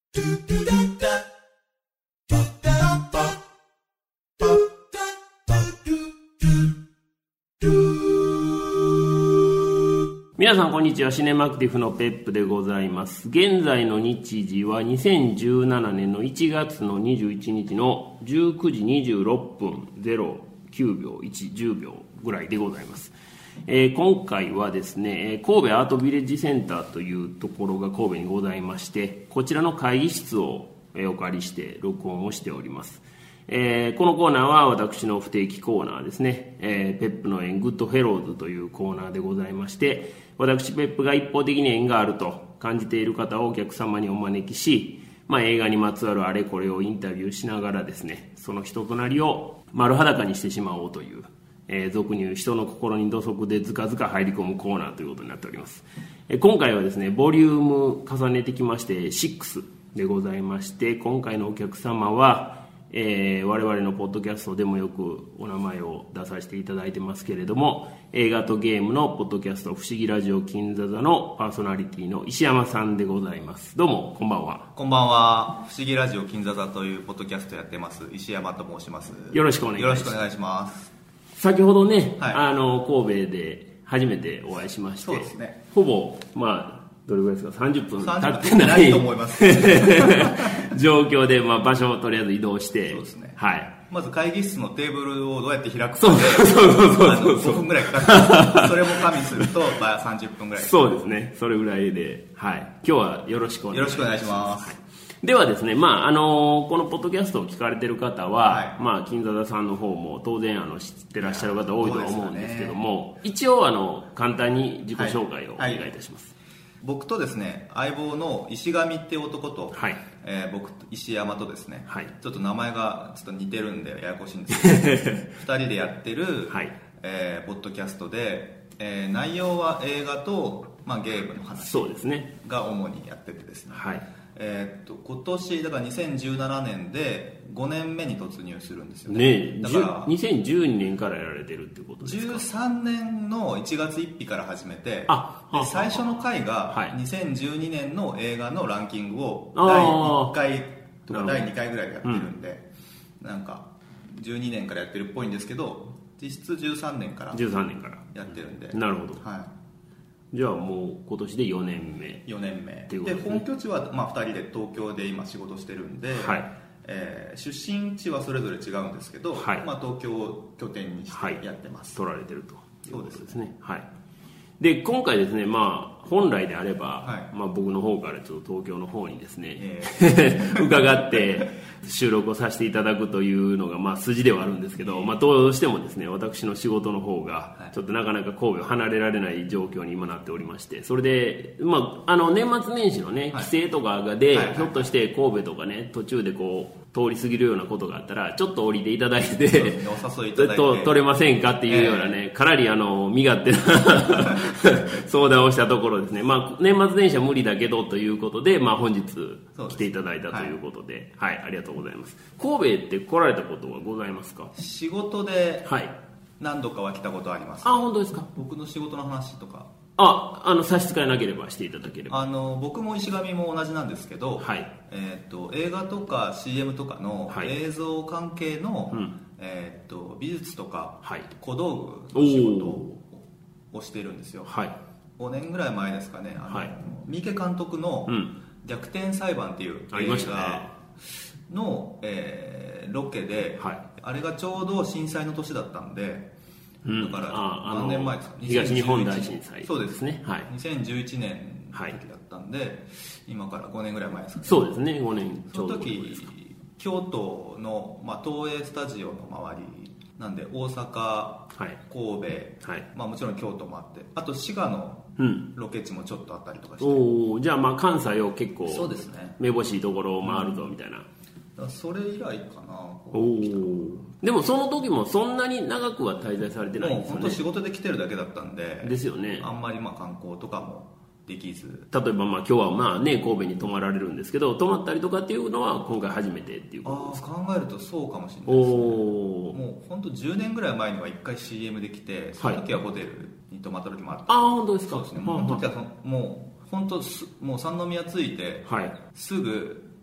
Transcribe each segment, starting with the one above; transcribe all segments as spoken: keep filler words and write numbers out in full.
皆さんこんにちは。シネマクティフのペップでございます。現在の日時はにせんじゅうななねんのいちがつのにじゅういちにちのじゅうくじにじゅうろっぷんゼロきゅうびょういち、じゅうびょうぐらいでございます。えー、今回はですね、神戸アートビレッジセンターというところが神戸にございまして、こちらの会議室をお借りして録音をしております。えー、このコーナーは私の不定期コーナーですね、えー、ペップの縁グッドフェローズというコーナーでございまして、私ペップが一方的に縁があると感じている方をお客様にお招きし、まあ、映画にまつわるあれこれをインタビューしながらですね、その人となりを丸裸にしてしまおうという、えー、俗に言う人の心に土足でずかずか入り込むコーナーということになっております。えー、今回はですねボリューム重ねてきましてろくでございまして、今回のお客様はえー、我々のポッドキャストでもよくお名前を出させていただいてますけれども、映画とゲームのポッドキャスト不思議ラジオ金座座のパーソナリティの石山さんでございます。どうもこんばんは。 こんばんは。不思議ラジオ金座座というポッドキャストやってます石山と申します。 よろしくお願いします。 よろしくお願いします。 先ほどね、 はい、あの神戸で初めてお会いしまして、 そうですね、 ほぼまあどれぐらいですか、さんじゅっぷん経ってなないいと思います状況で、まあ、場所をとりあえず移動して、 そうですね、 はい、 まず会議室のテーブルをどうやって開くかでそうそうそうそうごふんぐらいかかるそれも加味すると、まあ、さんじゅっぷんぐらい。 そうですね、それぐらいで、はい、今日はよろしくお願いします。 よろしくお願いします。 はい、ではですね、まああのー、このポッドキャストを聞かれてる方は、 はい、 まあ、金座田さんの方も当然あの知ってらっしゃる方多いと思うんですけども、ね、一応あの簡単に自己紹介をお願いいたします。はいはい、 僕とですね、相棒の石上っていう男と、 はい、 えー、僕と石山とですね、 はい、 ちょっと名前がちょっと似てるんでややこしいんですけどふたりでやってる、はい、えー、ポッドキャストで、えー、内容は映画と、まあ、ゲームの話が主にやっててですね、はい、えー、っと今年だからにせんじゅうななねんでごねんめに突入するんですよね。 ね、だからにせんじゅうにねんからやられてるってことですか。 じゅうさんねんのいちがつついたちから始めて、 あで最初の回がにせんじゅうにねんの映画のランキングをだいいっかいとかだいにかいぐらいやってるんで、うん、なんかじゅうにねんからやってるっぽいんですけど、実質じゅうさんねんからやってるんで。 なるほど、はい、じゃあもう今年でよねんめよねんめっていうことですね。 で本拠地はまあふたりで東京で今仕事してるんで、はい、えー、出身地はそれぞれ違うんですけど、はい、まあ、東京を拠点にしてやってます。 はい、取られてるということですね。 そうですね、 はい、で今回ですね、まあ、本来であれば、はい、まあ、僕の方からちょっと東京の方にですね、えー、伺って収録をさせていただくというのがまあ筋ではあるんですけど、まあ、どうしてもですね私の仕事の方がちょっとなかなか神戸を離れられない状況に今なっておりまして、それで、まあ、あの年末年始のね帰省とかで、はい、ひょっとして神戸とかね途中でこう通り過ぎるようなことがあったらちょっと降りていただいて、 ね、お誘いいただいてと取れませんかっていうようなね、えー、かなりあの身勝手な相談をしたところですね、まあ、年末年始は無理だけどということで、まあ、本日来ていただいたということで、はい、はい、ありがとうございます。神戸って来られたことはございますか。 仕事で何度かは来たことあります、 ね、はい、あ、本当ですか。 僕の仕事の話とかあ、あの差し支えなければしていただければ。 あの僕も石上も同じなんですけど、はい、えー、と映画とか シーエム とかの映像関係の、はい、えー、と美術とか小道具の仕事をしてるんですよ、はい、ごねんぐらい前ですかね、あの、はい、三池監督の逆転裁判っていう映画の、えー、ロケで、はい、あれがちょうど震災の年だったんで、うん、だから何年前ですか、 東日本大震災。 そうですね、はい、にせんじゅういちねんの時だったんで、はい、今からごねんぐらい前ですかね。 そうですね、ごねんちょうど。 その時京都の、まあ、東映スタジオの周りなんで大阪、はい、神戸、はい、まあ、もちろん京都もあって、あと滋賀のロケ地もちょっとあったりとかして、うん、 おじゃあまあ関西を結構そうですね、 めぼしいところを回るぞみたいな、 うん、それ以来かな。 おでもその時もそんなに長くは滞在されてないんですよね。 もう本当仕事で来てるだけだったんでですよね。 あんまりまあ観光とかもできず、 例えばまあ今日はまあね神戸に泊まられるんですけど、泊まったりとかっていうのは今回初めてっていうことですか。 あ考えるとそうかもしれないですね。おもう本当じゅうねんぐらい前にはいっかい シーエム で来て、その時はホテルに泊まった時もあった、 はい、ああ本当ですか。 そうですね、もうその時はそのもう本当もう三宮着いて、はい、すぐ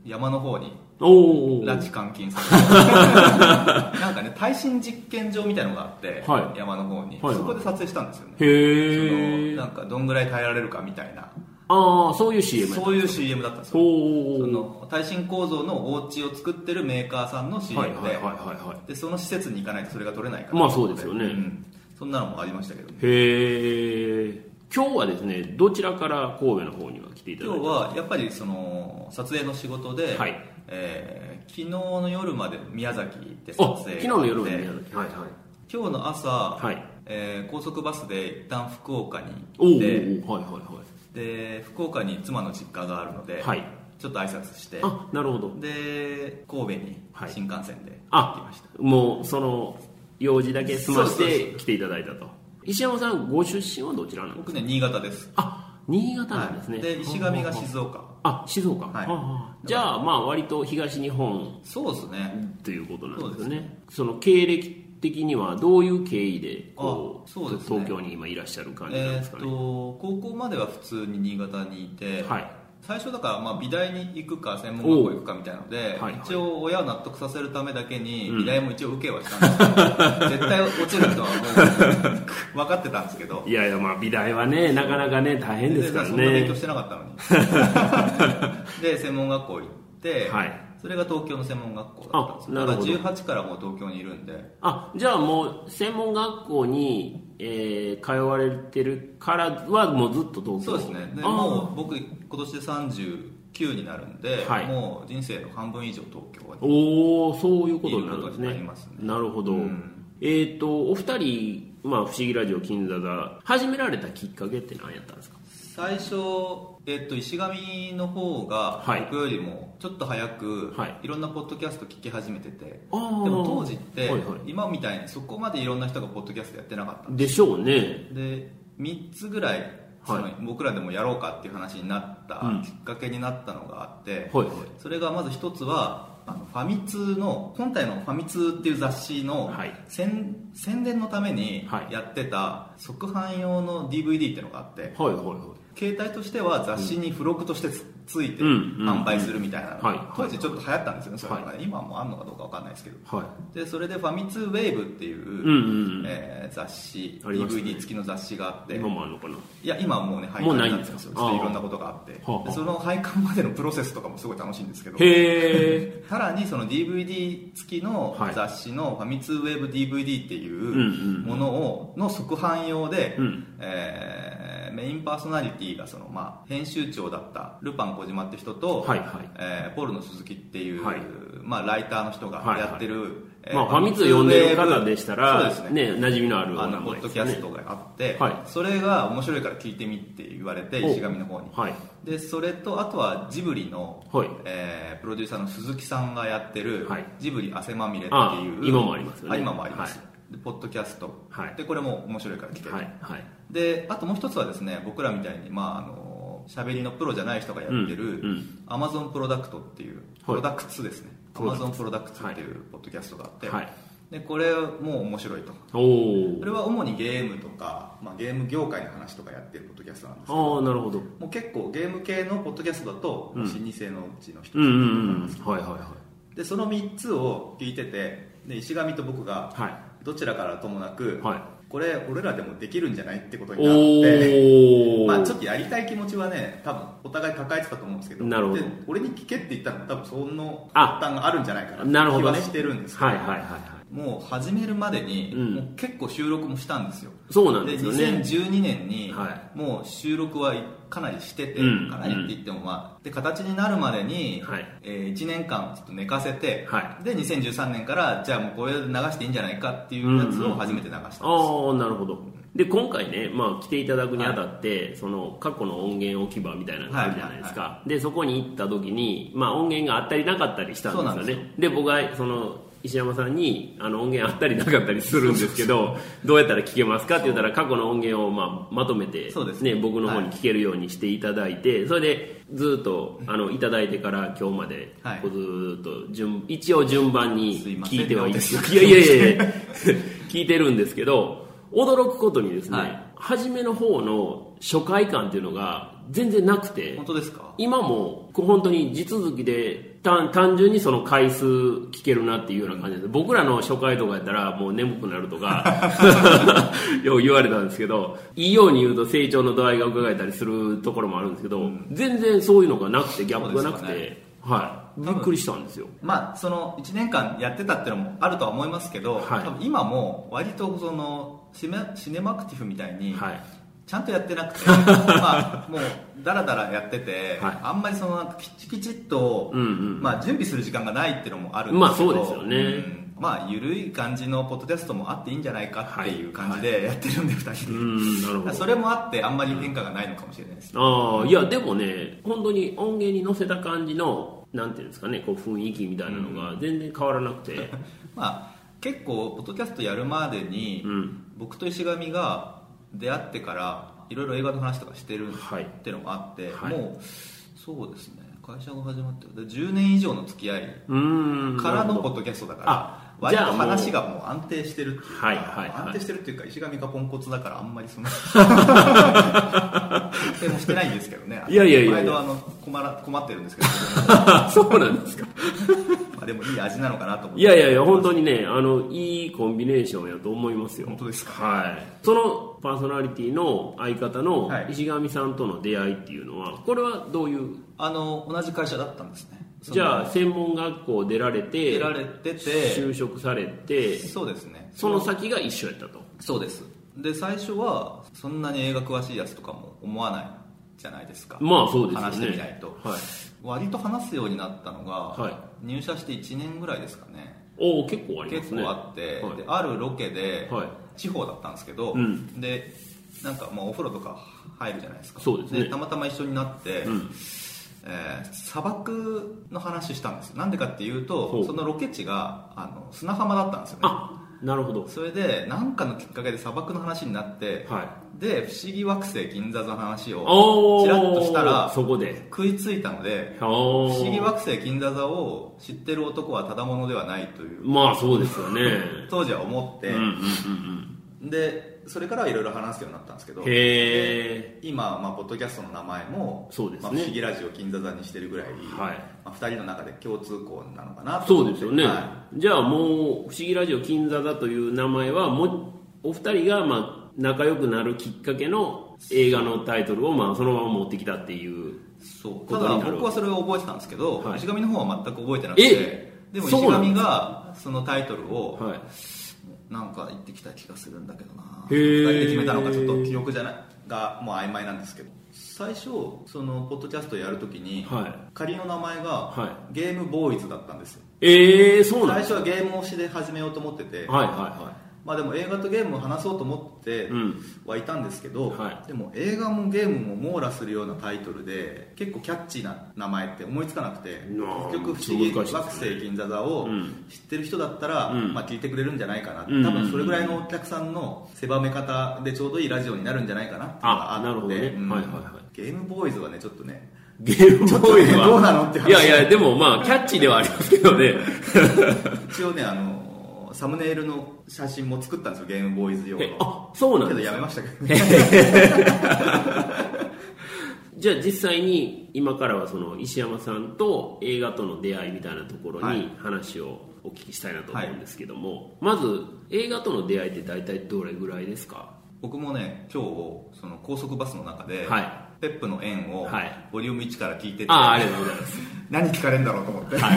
山の方に拉致監禁されてなんかね耐震実験場みたいなのがあって、はい、山の方に、はいはい、そこで撮影したんですよね。へえ。なんかどんぐらい耐えられるかみたいな。 ああ、そういう シーエムそういう シーエム だったんですよ。その耐震構造のお家を作ってるメーカーさんの シーエム で、でその施設に行かないとそれが撮れないから。 まあそうですよね、うん、 そんなのもありましたけど、ね、 へえ。今日はですね、どちらから神戸の方には来ていただいて。 今日はやっぱりその撮影の仕事で、はい、えー、昨日の夜まで宮崎で撮影があって、 昨日の夜まで宮崎、はいはい、 今日の朝、はい、えー、高速バスで一旦福岡に行って、はいはいはい、で福岡に妻の実家があるので、はい、ちょっと挨拶して、 あ、なるほど。 で神戸に新幹線で行きました。 あ、もうその用事だけ済まして来ていただいたと。石山さんご出身はどちらなんですか？ 僕ね、新潟です。 あ、新潟なんですね、 はい、で石上が静岡。 あ、静岡、はい、ははじゃあまあ割と東日本、 そうですね、 ということなんですよね。その経歴的にはどういう経緯でこう、そうですね、東京に今いらっしゃる感じなんですかね。 えー、と高校までは普通に新潟にいて、はい、最初だからまあ美大に行くか専門学校行くかみたいなので、はいはい、一応親を納得させるためだけに美大も一応受けはしたんですけど、うん、絶対落ちるとはもう分かってたんですけど、 いやいや、まあ美大はねなかなかね大変ですからね。 そんな勉強してなかったのにで専門学校行って、はい、それが東京の専門学校だったんですよ。だからじゅうはちからもう東京にいるんで。 あ、じゃあもう専門学校に、えー、通われてるからはもうずっと東京。 そうですね。でもう僕今年でさんじゅうきゅうになるんで、はい、もう人生の半分以上東京におお、そういうことになるんですね。 なりますね。 なるほど、うん、えーとお二人、まあ、不思議ラジオ金座が始められたきっかけって何やったんですか？ 最初、えっと、石上の方が僕よりもちょっと早く、はい、いろんなポッドキャスト聞き始めてて、でも当時って、はいはい、今みたいにそこまでいろんな人がポッドキャストやってなかったんです。 でしょうね。 でみっつぐらいその、はい、僕らでもやろうかっていう話になったきっかけになったのがあって、うん、はいはい、それがまず一つはあのファミ通の本体のファミ通っていう雑誌の、はい、宣, 宣伝のためにやってた即販用の ディーブイディー っていうのがあって、はいはいはい、携帯としては雑誌に付録として つ,、うん、ついて販売するみたいなのが、うんうん、当時ちょっと流行ったんですよね、それがね、はい、今もあるのかどうか分かんないですけど、はい、でそれでファミ通ウェーブっていう、うんうんうん、えー、雑誌、ね、ディーブイディー 付きの雑誌があって、 今もあるのかな。 いや今はもうね廃刊になってますよ。ちょっといろんなことがあって、でその廃刊までのプロセスとかもすごい楽しいんですけど、へさらにその ディーブイディー 付きの雑誌のファミ通ウェーブ ディーブイディー っていうものをの即販用で、うん、えー、メインパーソナリティがその、まあ、編集長だったルパン小島って人と、はいはい、えー、ポールの鈴木っていう、はい、まあ、ライターの人がやってる、はいはい、えーまあ、 ファミ通読んでる方でしたら、そうですね、ね、馴染みのあるあのポッドキャストがあって、はい、それが面白いから聞いてみって言われて、石上の方に、はい、でそれとあとはジブリの、はい、えー、プロデューサーの鈴木さんがやってる、はい、ジブリ汗まみれっていう、 今もありますよね。 あ、今もあります、はい、でポッドキャスト、はい、でこれも面白いから聞ける、はいはい、であともう一つはですね、僕らみたいに、まあ、あの喋りのプロじゃない人がやってる、うんうん、アマゾンプロダクトっていう、プロダクツですね、アマゾンプロダクツっていうポッドキャストがあって、はい、でこれも面白いと。お、これは主にゲームとか、まあ、ゲーム業界の話とかやってるポッドキャストなんですけど、 あ、なるほど、 もう結構ゲーム系のポッドキャストだと、うん、老舗のうちの一つなんですけど、はいはいはい、でそのみっつを聞いてて、で石上と僕がどちらからともなく、はい、これ俺らでもできるんじゃないってことになって、まあ、ちょっとやりたい気持ちはね多分お互い抱えてたと思うんですけど、なるほど、で俺に聞けって言ったら多分その負担があるんじゃないかなって気はしてるんですけど、はいはいはいはい、もう始めるまでに、うん、もう結構収録もしたんですよ。 そうなんですよね。 でにせんじゅうにねんに、はい、もう収録はかなりしてて、うん、かなりって言っても、まあ、で形になるまでに、はい、えー、いちねんかんちょっと寝かせて、はい、でにせんじゅうさんねんからじゃあもうこれ流していいんじゃないかっていうやつを初めて流したんです、うんうん、 ああ、なるほど。で今回ね、まあ、来ていただくにあたって、はい、その過去の音源置き場みたいなのがあるじゃないですか、はいはいはい、でそこに行った時に、まあ、音源があったりなかったりしたんですよね。そうなんですよ。で僕はその石山さんにあの音源あったりなかったりするんですけど、どうやったら聞けますかって言ったら過去の音源をまあまとめて、ね、僕の方に聞けるようにしていただいて、はい、それでずっとあのいただいてから今日までこうずっと順一応順番に聞いてはいいですいやいやいやいや聞いてるんですけど、驚くことにですね、はい、初めの方の初回感っていうのが全然なくて。 本当ですか？ 今も本当に地続きで単単純にその回数聞けるなっていうような感じで、僕らの初回とかやったらもう眠くなるとかよう言われたんですけど、いいように言うと成長の度合いが伺えたりするところもあるんですけど、うん、全然そういうのがなくて、ギャップがなくて、ね、はい、びっくりしたんですよ。 まあそのいちねんかんやってたっていうのもあるとは思いますけど、はい、多分今も割とそのシネ、シネマクティフみたいに、はい、ちゃんとやってなくてまあもうダラダラやってて、はい、あんまりそのなんかきちきちっと、うんうん、まあ、準備する時間がないっていうのもあるんですけど、 まあそうですよね、うん、 まあ緩い感じのポッドキャストもあっていいんじゃないかっていう感じでやってるんで、はい、ふたりで、うん、なるほど。それもあってあんまり変化がないのかもしれないです、ね、 ああ、いやでもね、本当に音源に載せた感じのなんていうんですかね、こう雰囲気みたいなのが全然変わらなくて、うん、まあ結構ポッドキャストやるまでに、うん、僕と石上が出会ってからいろいろ映画の話とかしてるっていうのもあって、はい、もうそうですね、会社が始まってじゅうねん以上の付き合いからのポッドキャストだから、割と話がもう安定してるっていうか、はいはいはい、安定してるっていうか、石上がポンコツだからあんまりそのでもしてないんですけどね。 いやいやいや、 毎度あの 困, ら困ってるんですけどそうなんですかまあでもいい味なのかなと思って。 いやいやいや、本当にね、あのいいコンビネーションやと思いますよ。 本当ですか？ はい。そのパーソナリティの相方の石上さんとの出会いっていうのは、これはどういう？ あの同じ会社だったんですね。 じゃあ専門学校出られて出られてて就職されて、 そうですね、 その先が一緒やったと。 そうです。で最初はそんなに映画詳しいやつとかも思わないじゃないですか。 まあそうですよね、 話してみないと、はい、割と話すようになったのが、はい、入社していちねんぐらいですかね。 おお、結構ありますね。 結構あって、はい、であるロケで、はい、地方だったんですけど、うん、でなんかまあお風呂とか入るじゃないですか。 そうですね。 でたまたま一緒になって、うん、えー、砂漠の話したんですよ。なんでかっていうと、そのロケ地があの砂浜だったんですよね。 あ、なるほど。 それで何かのきっかけで砂漠の話になって、はい、で不思議惑星銀座座の話をちらっとしたらそこで食いついたので、不思議惑星銀座座を知ってる男はただ者ではないという、 まあそうですよね当時は思って、うんうんうんうん、でそれからはいろいろ話すようになったんですけど、 へ今、まあ、ポッドキャストの名前もそうですね、 まあ、不思議ラジオ金座座にしてるぐらい、はい、まあ、ふたりの中で共通項なのかなと。 そうですよね、はい、じゃあもう不思議ラジオ金座座という名前はもうお二人がまあ仲良くなるきっかけの映画のタイトルをまあそのまま持ってきたっていうそうただ僕はそれを覚えてたんですけど、はい、石上の方は全く覚えてなくて、でも石上がそのタイトルを、はい、なんか言ってきた気がするんだけどな、ふたりで決めたのかちょっと記憶じゃないがもう曖昧なんですけど、最初そのポッドキャストをやるときに、はい、仮の名前が、はい、ゲームボーイズだったんですよ。 えー、そうなんですか。 最初はゲーム推しで始めようと思ってて、はいはいはい、まあ、でも映画とゲームを話そうと思ってはいたんですけど、うん、はい、でも映画もゲームも網羅するようなタイトルで結構キャッチーな名前って思いつかなくて、結局不思議惑星銀座座を知ってる人だったら、うん、まあ、聞いてくれるんじゃないかな、うん、多分それぐらいのお客さんの狭め方でちょうどいいラジオになるんじゃないかなっていうのがあって、あ、なるほどね、うん、はいはいはい、ゲームボーイズはねちょっとね、 ゲームボーイズはどうなのって話。 いやいやでもまあキャッチーではありますけどね一応ね、あのサムネイルの写真も作ったんですよ、ゲームボーイズ用の。 あ、そうなんですか。 けどやめましたけどねじゃあ実際に今からはその石山さんと映画との出会いみたいなところに話をお聞きしたいなと思うんですけども、はい、まず映画との出会いって大体どれぐらいですか？ 僕もね、今日その高速バスの中で、はい、ペップの縁をボリュームいちから聞いてて、 ああ、ありがとうございます何聞かれるんだろうと思って、はい、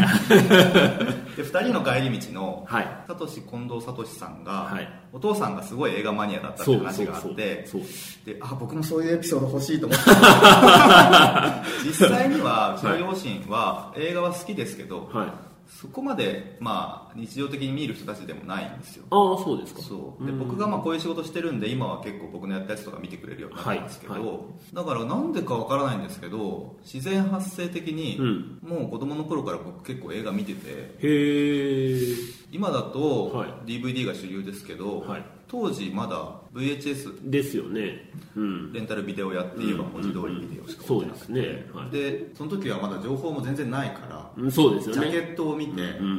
でふたりの帰り道の、はい、サトシ近藤聡さんが、はい、お父さんがすごい映画マニアだったって話があって、で、あ、僕もそういうエピソード欲しいと思って実際にはうちの両親は映画は好きですけど、はい、そこまで、まあ、日常的に見る人たちでもないんですよ。 ああ、そうですか。 そうで、僕がまあこういう仕事してるんで今は結構僕のやったやつとか見てくれるようになったんですけど、はいはい、だからなんでかわからないんですけど自然発生的に、うん、もう子供の頃から僕結構映画見てて、へー、今だと ディーブイディー が主流ですけど、はい、 当時まだ ブイエイチエスですよね、うん、 レンタルビデオやって言えば文字通りビデオしか置いてなくて、 そうですね、はい、 でその時はまだ情報も全然ないから、 うん、そうですよね、 ジャケットを見て、 うんうん、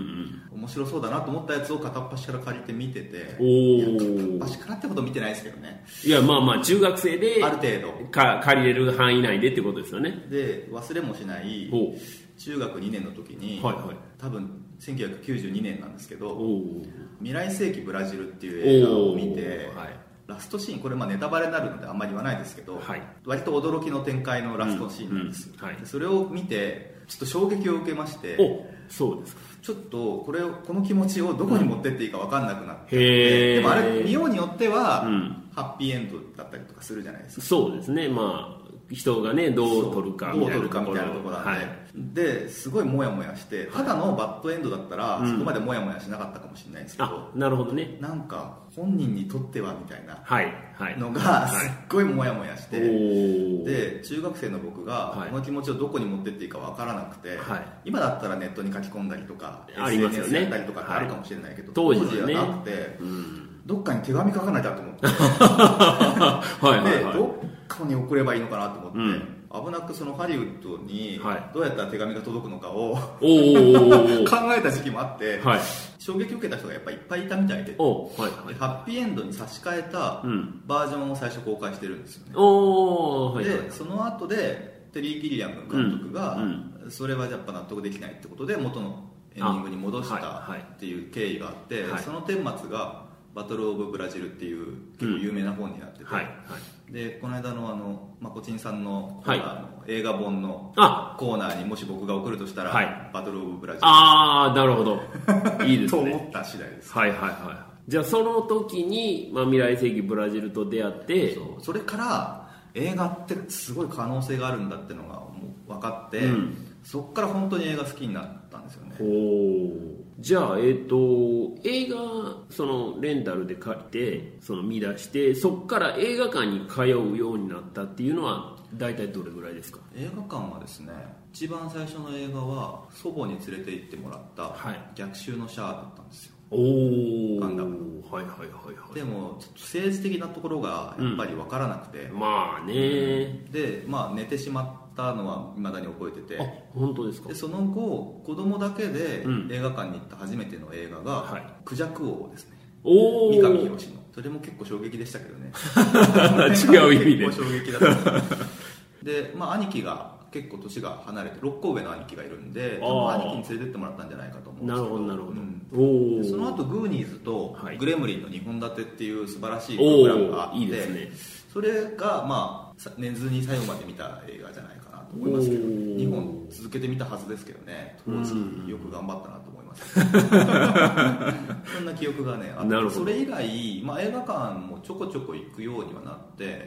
面白そうだなと思ったやつを片っ端から借りて見てて、 おいや片っ端からってこと見てないですけどね、 いやまあまあ中学生である程度か借りれる範囲内でってことですよね。 で忘れもしない中学にねんの時に、はいはい、多分せんきゅうひゃくきゅうじゅうにねんなんですけど「未来世紀ブラジル」っていう映画を見て、はい、ラストシーン、これまあネタバレになるのであんまり言わないですけど、はい、割と驚きの展開のラストシーンなんです、うんうんはい、それを見てちょっと衝撃を受けまして、 おそうですか、 ちょっとこれをこの気持ちをどこに持ってっていいか分かんなくなって、うん、でもあれ見ようによっては、うん、ハッピーエンドだったりとかするじゃないですか。 そうですね、まあ人がねどう取るかみたいなところ、 どう取るかみたいなところなんで、はい、ですごいモヤモヤしてただのバッドエンドだったら、うん、そこまでモヤモヤしなかったかもしれないんですけど、 あなるほどね、 なんか本人にとってはみたいなのが、 はいはい、すっごいモヤモヤして、はい、で中学生の僕がこの気持ちをどこに持ってっていいか分からなくて、はい、今だったらネットに書き込んだりとか、 ありますよね、 エスエヌエス やったりとかってあるかもしれないけど、はい、 当時はね、 当時はなくて、うん、どっかに手紙書かなきゃと思ってはいはい、はい、 でどっかに送ればいいのかなと思って、うん危なくそのハリウッドにどうやったら手紙が届くのかを、はい、考えた時期もあって、はい、衝撃を受けた人がやっぱりいっぱいいたみたいで、はいはい、ハッピーエンドに差し替えたバージョンを最初公開してるんですよね、おー、で、はいはい、その後でテリー・ギリアム監督が、うんうん、それはやっぱ納得できないってことで元のエンディングに戻したっていう経緯があって、はいはい、その顛末がバトル・オブ・ブラジルっていう結構有名な本になってて、うんはいはい、でこの間のあのまこちんさんの、はい、あの映画本のコーナーにもし僕が送るとしたら、はい、バトル・オブ・ブラジル、 ああなるほどいいですねと思った次第です、 はいはいはい、じゃあその時に、まあ、未来世紀ブラジルと出会って、 そうそれから映画ってすごい可能性があるんだってのがもう分かって、うん、そっから本当に映画好きになったんですよね。 おじゃあ、えーと、映画そのレンタルで借りてその見出してそこから映画館に通うようになったっていうのは大体どれぐらいですか？ 映画館はですね、一番最初の映画は祖母に連れて行ってもらった逆襲のシャアだったんですよ。おーガンダム、 はいはいはいはい、 でもちょっと政治的なところがやっぱり分からなくて、 うん、まあね、 で、まあ、寝てしまったのは未だに覚えてて、 あ本当ですか？ でその後子供だけで映画館に行った初めての映画が、うんはい、クジャク王ですね。 お三上博史の、それも結構衝撃でしたけどね違う意味で結構衝撃だったで、まあ、兄貴が結構年が離れてろっこ上の兄貴がいるんで、多分兄貴に連れてってもらったんじゃないかと思うんですけど、 なるほどなるほど、 うん、でその後グーニーズとグレムリンのにほん立てっていう素晴らしいプログラムがあって、いいですね、それがまあ寝ずに最後まで見た映画じゃないかなと思いますけど、にほん続けてみたはずですけどね、当時よく頑張ったなと思いますそんな記憶がねあって、それ以来、まあ、映画館もちょこちょこ行くようにはなって、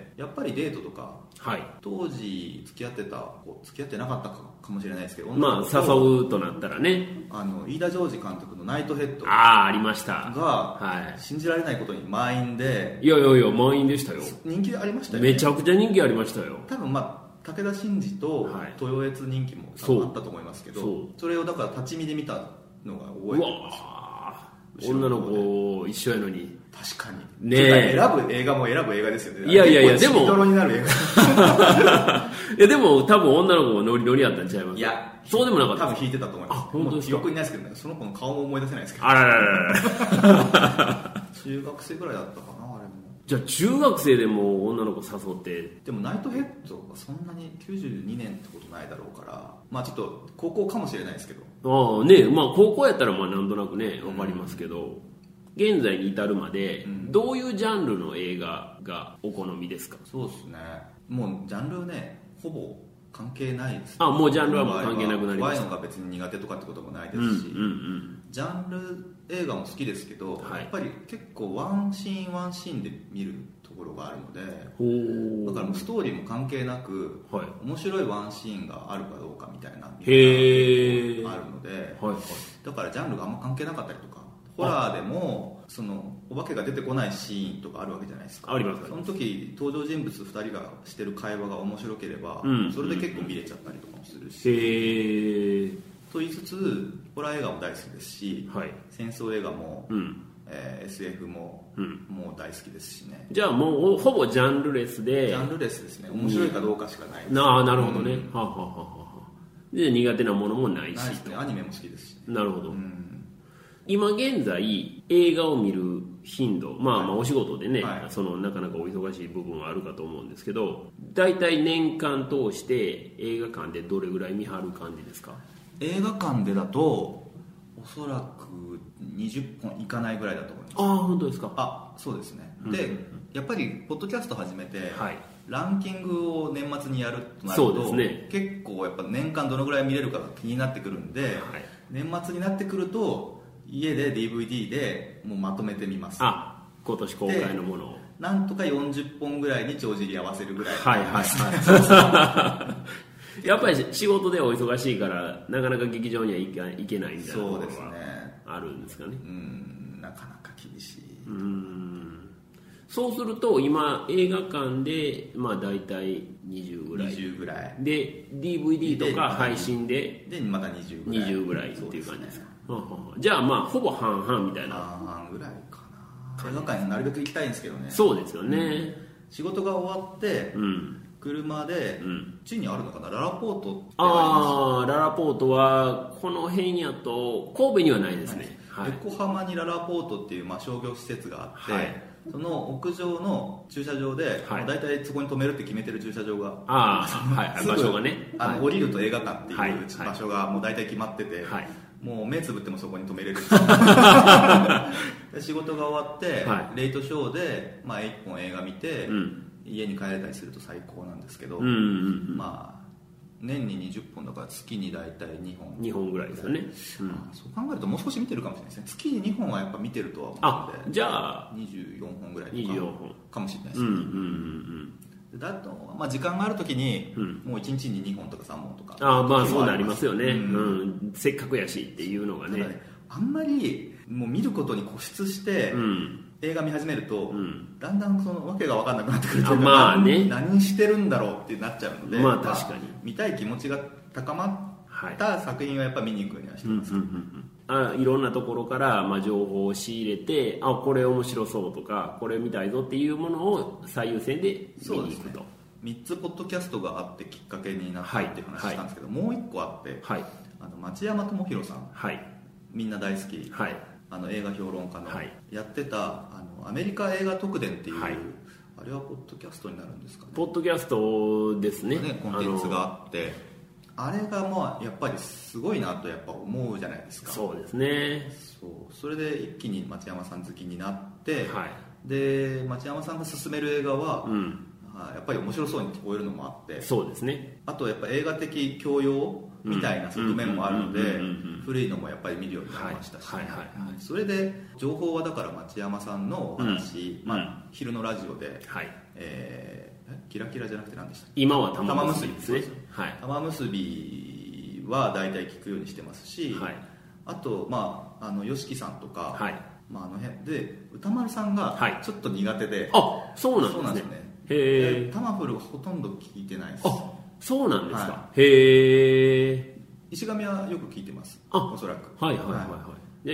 やっぱりデートとか、はい、当時付き合ってた付き合ってなかったかかもしれないですけど、 まあ誘うとなったらね、 あの飯田ジョージ監督のナイトヘッドが、 ああありました、 はい、信じられないことに満員で、 いやいやいや満員でしたよ。 人気ありましたよね。 めちゃくちゃ人気ありましたよ。 多分まあ武田真治と豊悦人気も多分あったと思いますけど、はい、そ, それをだから立ち見で見たのが覚えてますよ。 女の子一緒やのに、 確かにねえ、 選ぶ映画も選ぶ映画ですよね。 いやいやいや、でもチドロになる映画いやでも多分女の子もノリノリやったんちゃいます？ いやそうでもなかった。 多分弾いてたと思います。あ本当ですか？記憶にないですけどね、その子の顔も思い出せないですけど、 あらららら中学生ぐらいだったかな、あれも。 じゃあ中学生でも女の子誘って。 でもナイトヘッドがそんなにきゅうじゅうにねんってことないだろうから、まあちょっと高校かもしれないですけど、 ああね、まあ高校やったらまあなんとなくね分かりますけど、うん、現在に至るまでどういうジャンルの映画がお好みですか？ そうですね、もうジャンルねほぼ関係ないです、ね、 あもうジャンルはもう関係なくなりました。 怖いのが別に苦手とかってこともないですし、 うんうんうん、 ジャンル映画も好きですけど、はい、やっぱり結構ワンシーンワンシーンで見るところがあるので、だからもうストーリーも関係なく、はい、面白いワンシーンがあるかどうかみたいなへがあるので、 はいはい、 だからジャンルがあんま関係なかったりとか、ホラーでもそのお化けが出てこないシーンとかあるわけじゃないですか。 あります。 その時登場人物ふたりがしてる会話が面白ければ、うん、それで結構見れちゃったりとかもするし、 へーと言いつつホラー映画も大好きですし、はい、戦争映画もえー、エスエフ も、うん、もう大好きですしね。 じゃあもうほぼジャンルレスで、 ジャンルレスですね。面白いかどうかしかないです。 なあ、なるほどね、うん、はあ、はあははあ、で苦手なものもないし、 ないですね。アニメも好きですし、ね、 なるほど、うん、今現在映画を見る頻度、まあ、まあお仕事でね、はい、そのなかなかお忙しい部分はあるかと思うんですけど、大体年間通して映画館でどれぐらい見張る感じですか？ 映画館でだとおそらくにじゅっぽんいかないぐらいだと思います。 ああ、本当ですか？ あ、そうですね、うん、でやっぱりポッドキャスト始めて、はい、ランキングを年末にやるとなると、そうですね、結構やっぱ年間どのぐらい見れるかが気になってくるんで、はい、年末になってくると家で ディーブイディー でもうまとめてみます。 あ、今年公開のものをなんとかよんじゅっぽんぐらいに帳尻合わせるぐらい。 はいはいはいやっぱり仕事でお忙しいからなかなか劇場には行けないみたいなところがあるんですかね。 うん、なかなか厳しい。 うん、そうすると今映画館でまあ大体にじゅうぐらいにじゅうぐらいで ディーブイディー とか配信ででまたにじゅうぐらいにじゅうぐらいっていう感じですか？はははじゃあまあほぼ半々みたいな。 半々ぐらいかな。映画館になるべく行きたいんですけどね。 そうですよね、うん、 仕事が終わって、うん、車で、うん、地にあるのかな、ララポートってああ、ララポートはこの辺やと神戸にはないですね、 はいはい、横浜にララポートっていう、まあ、商業施設があって、はい、その屋上の駐車場で、はい、だいたいそこに止めるって決めてる駐車場があ、はい、場所がね、 あの、はい、降りると映画館っていう場所がもうだいたい決まってて、はい、もう目つぶってもそこに止めれる仕事が終わって、はい、レイトショーで、まあ、いっぽん映画見て、うん、家に帰れたりすると最高なんですけど、うんうんうん、まあ年ににじゅっぽんだから月に大体にほんにほんぐらいですよね、うん、 そう考えるともう少し見てるかもしれないですね。月ににほんはやっぱ見てるとは思うので、 じゃあにじゅうよんほんぐらいとかにじゅうよんほんかもしれないですね、うんうんうんうん、だと、まあ、時間があるときに、うん、もういちにちににほんとかさんぼんとか、 ああ、まあそうなりますよね、うんうん、せっかくやしっていうのが ね, ねあんまりもう見ることに固執して、うん、映画見始めると、うん、だんだんその訳が分かんなくなってくるというか、まあね、何してるんだろうってなっちゃうので、 まあ確かに、まあ、 見たい気持ちが高まった作品はやっぱ見に行くようにはしてます、うんうんうん、あ、いろんなところから、まあ、情報を仕入れて、あ、これ面白そうとかこれ見たいぞっていうものを最優先で見に行くと、ね、 みっつポッドキャストがあってきっかけになったっていう話したんですけど、はいはい、もういっこあって、はい、あの町山智博さん、はい、みんな大好き、はい、あの映画評論家の、はい、やってたあのアメリカ映画特伝っていう、はい、あれはポッドキャストになるんですかね。 ポッドキャストですね、 ね、コンテンツがあって、あれがまあやっぱりすごいなとやっぱ思うじゃないですか。 そうですね。 そう、それで一気に町山さん好きになって、はい、で町山さんが勧める映画は、うん、やっぱり面白そうに聞こえるのもあって、 そうですね、 あとやっぱ映画的教養みたいな側面もあるので、古いのもやっぱり見るようになりましたし、はいはいはいはい、それで情報はだから町山さんのお話、うん、まあ、昼のラジオで、はい、えーキラキラじゃなくて何でしたっけ、 今は玉結びですね。 はい、玉結びは大体聞くようにしてますし、はい、あと、まあ、あの YOSHIKI さんとか、はい、まあ、あの辺で歌丸さんがちょっと苦手で、 はい、あ、そうなんですね。 へえ。タマフルはほとんど聞いてないです。 あ、そうなんですか、はい、へえ。 石上はよく聞いてます、おそらく。 はいはいはいはい、はい、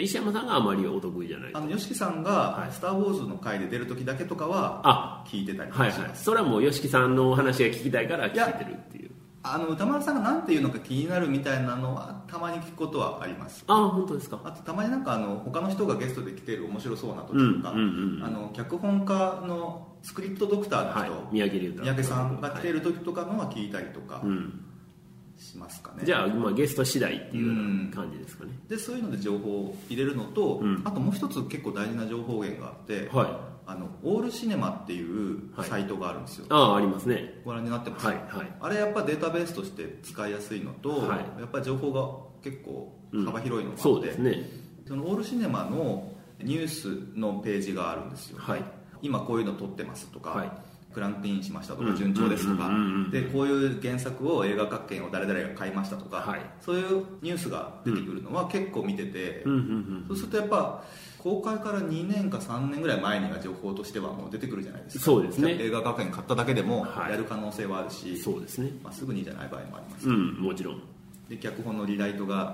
石山さんがあまりお得意じゃない。 あの YOSHIKI さんが「スター・ウォーズ」の回で出る時だけとかは聞いてたりとかします、はいはい、 それはもう YOSHIKI さんのお話が聞きたいから聞いてるっていう。 あの歌丸さんが何て言うのか気になるみたいなのはたまに聞くことはあります。 あ、本当ですか。 あとたまになんかあの他の人がゲストで来てる面白そうな時とか、うんうんうん、あの脚本家のスクリプトドクターの人、はい、 三宅龍太三宅さんが来てる時とかのは聞いたりとか、はい、うんしますかね。 じゃあ、まあ、ゲスト次第っていうような感じですかね、 うん、でそういうので情報を入れるのと、うん、あともう一つ結構大事な情報源があって、はい、あのオールシネマっていうサイトがあるんですよ、 はい、ああ、ありますね。 ご覧になってます、はいはい、あれやっぱデータベースとして使いやすいのと、はい、やっぱり情報が結構幅広いのがあって、うん、そうですね、そのオールシネマのニュースのページがあるんですよ、はい、今こういうの撮ってますとか、はい、クランクインしましたとか、順調ですとか、でこういう原作を映画学研を誰々が買いましたとか、はい、そういうニュースが出てくるのは結構見てて、うん、そうするとやっぱ公開からにねんかさんねんぐらい前には情報としてはもう出てくるじゃないですか。 そうですね。 映画学園買っただけでもやる可能性はあるし、はい、 そうですね、 まあ、すぐにじゃない場合もあります、 うん、もちろん。 で脚本のリライトが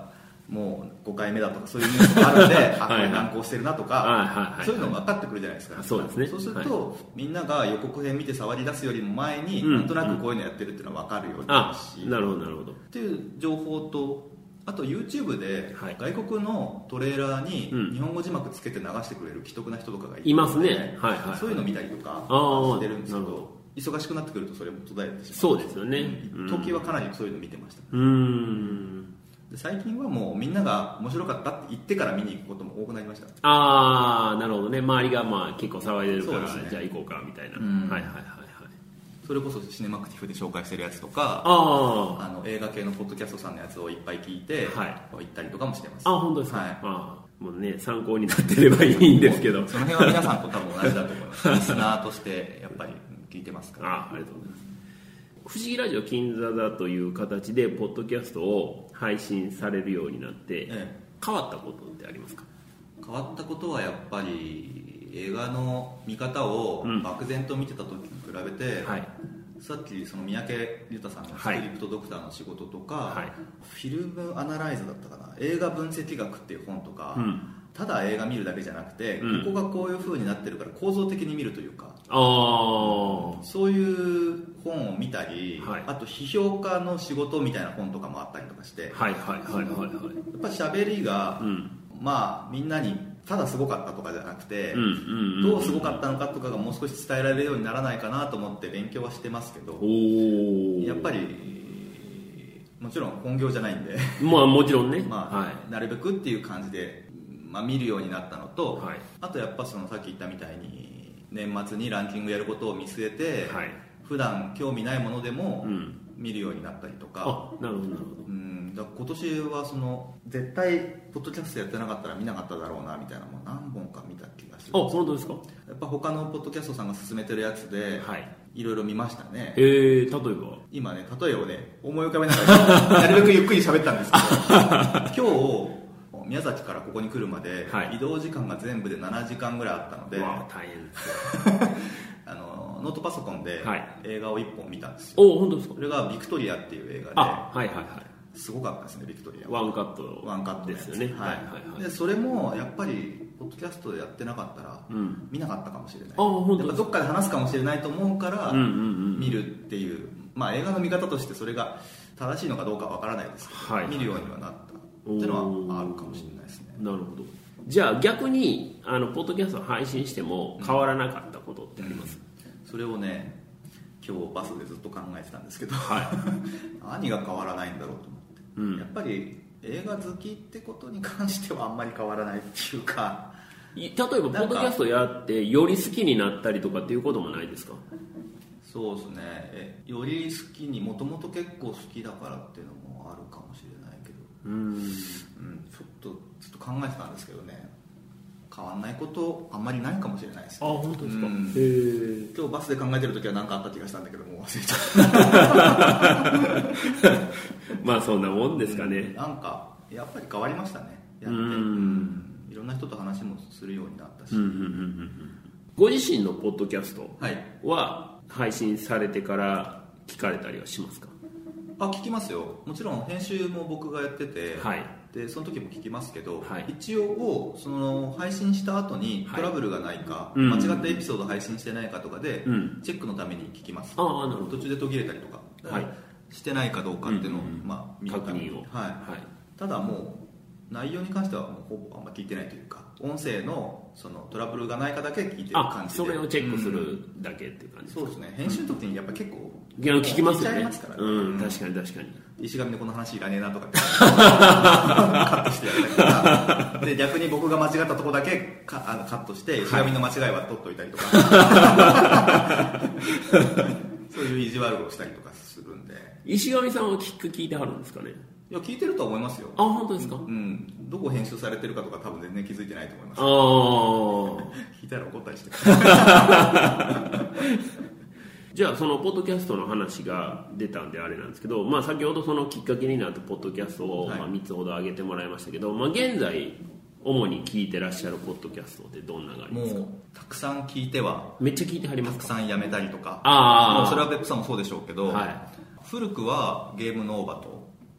もうごかいめだとかそういうニュースがあるんであこれ難航してるなとかそういうの分かってくるじゃないですか。 そうですね。 そうすると、はい、みんなが予告編見て触り出すよりも前に、うん、なんとなくこういうのやってるっていうのは分かるようになるし、 うん、なるほどなるほどっていう情報と、あと YouTube で外国のトレーラーに日本語字幕つけて流してくれる既得な人とかがいる、 いますね、はいはいはい、 そういうの見たりとかしてるんですけど、忙しくなってくるとそれも途絶えてしまう。 そうですよね。 時はかなりそういうの見てました。 うーん、 で最近はもうみんなが面白かったって言ってから見に行くことも多くなりました。 ああ、なるほどね。周りがまあ結構騒いでるから、ね、じゃあ行こうかみたいな。はいはいはい。 それこそシネマクティフで紹介してるやつとか、 ああの映画系のポッドキャストさんのやつをいっぱい聞いて、はい、行ったりとかもしてます。 あ、本当ですか。 はい、 あもうね、参考になってればいいんですけどその辺は皆さんと多分同じだと思いますリスナーとしてやっぱり聞いてますから。 あありがとうございます。不思議ラジオ金座座という形でポッドキャストを配信されるようになって、ええ、変わったことってありますか？ 変わったことはやっぱり映画の見方を漠然と見てた時に比べて、うんはい、さっきその三宅裕太さんのスクリプトドクターの仕事とか、はい、フィルムアナライズだったかな、映画分析学っていう本とか、うん、ただ映画見るだけじゃなくて、うん、ここがこういう風になってるから構造的に見るというか、あそういう本を見たり、はい、あと批評家の仕事みたいな本とかもあったりとかして、はいはいはいはいはい、やっぱり喋りが、うん、まあみんなにただすごかったとかじゃなくて、うんうんうん、どうすごかったのかとかがもう少し伝えられるようにならないかなと思って勉強はしてますけど、やっぱりもちろん本業じゃないんでまあもちろんね、 まあはい、なるべくっていう感じで、まあ、見るようになったのと、はい、あとやっぱそのさっき言ったみたいに年末にランキングやることを見据えて、はい、普段興味ないものでも見るようになったりとか、 うん、あなるほどなるほど、 うんだから今年はその絶対ポッドキャストやってなかったら見なかっただろうなみたいなもの何本か見た気がする。 あ、本当ですか？ やっぱ他のポッドキャストさんが勧めてるやつで、はい、いろいろ見ましたね。 えー、例えば今ね、例えをね思い浮かべながらなるべくゆっくり喋ったんですけど今日宮崎からここに来るまで、はい、移動時間が全部でななじかんぐらいあったので、 わ大変ですあのノートパソコンで映画をいっぽん見たんですよ。 お、本当ですか？ それがビクトリアっていう映画で、 あ、はいはいはい、 すごかったですね、ビクトリアワンカットワンカットですよね、 はいはいはい、でそれもやっぱりポッドキャストでやってなかったら、うん、見なかったかもしれない。あ、本当ですか？やっぱどっかで話すかもしれないと思うから、うんうんうん、見るっていう、まあ、映画の見方としてそれが正しいのかどうかわからないですけど、はいはいはい、見るようにはなったっていうのはあるかもしれないですね。 なるほど。じゃあ逆にあのポッドキャストを配信しても変わらなかったことってあります？ うん、それをね今日バスでずっと考えてたんですけど、はい、何が変わらないんだろうと思って、うん、やっぱり映画好きってことに関してはあんまり変わらないっていうか、 例えばポッドキャストやってより好きになったりとかっていうこともないですか？ そうですね、えより好きにもともと結構好きだからっていうのもあるかもしれないけど、うん、うん、ちょっとずっと考えてたんですけどね、変わんないことあんまりないかもしれないですね。 あ、本当ですか？うん、 へー。今日バスで考えてる時は何かあった気がしたんだけどもう忘れちゃったまあそんなもんですかね、 うん、なんかやっぱり変わりましたね、やって、うん、いろんな人と話もするようになったし、うんうんうんうん、 ご自身のポッドキャストは配信されてから聞かれたりはしますか？ あ、聞きますよ。もちろん編集も僕がやってて、はい、でその時も聞きますけど、はい、一応その配信した後にトラブルがないか、はい、間違ったエピソード配信してないかとかで、うん、チェックのために聞きます。ああ、なるほど。途中で途切れたりとか、はい、してないかどうかっていうのを、うんうん、まあ、 確認を、 はいはい、ただもう内容に関してはもうほぼあんま聞いてないというか、音声のそのトラブルがないかだけ聞いてる感じで、 それをチェックするだけっていう感じですか？ そうですね。編集の時にやっぱ結構聞きますよね。 ますからね、 うん、確かに確かに。 石上のこの話いらねえなとかってカットしてやったりとかで、逆に僕が間違ったとこだけカあのカットして石上の間違いは取っといたりとか、はい、そういう意地悪をしたりとかするんで。 石上さんは聞く聞いてはるんですかね？ いや、聞いてると思いますよ。 あ、本当ですか？ うん、どこ編集されてるかとか多分全然気づいてないと思います。あ聞いたら怒ったりしてじゃあそのポッドキャストの話が出たんであれなんですけど、まあ、先ほどそのきっかけになったポッドキャストをまあみっつほど挙げてもらいましたけど、まあ、現在主に聞いてらっしゃるポッドキャストってどんなのがありますか？ もうたくさん聞いてはめっちゃ聞いてはりますか？ たくさんやめたりとか、 あもうそれは別府さんもそうでしょうけど、はい、古くはゲームノーバと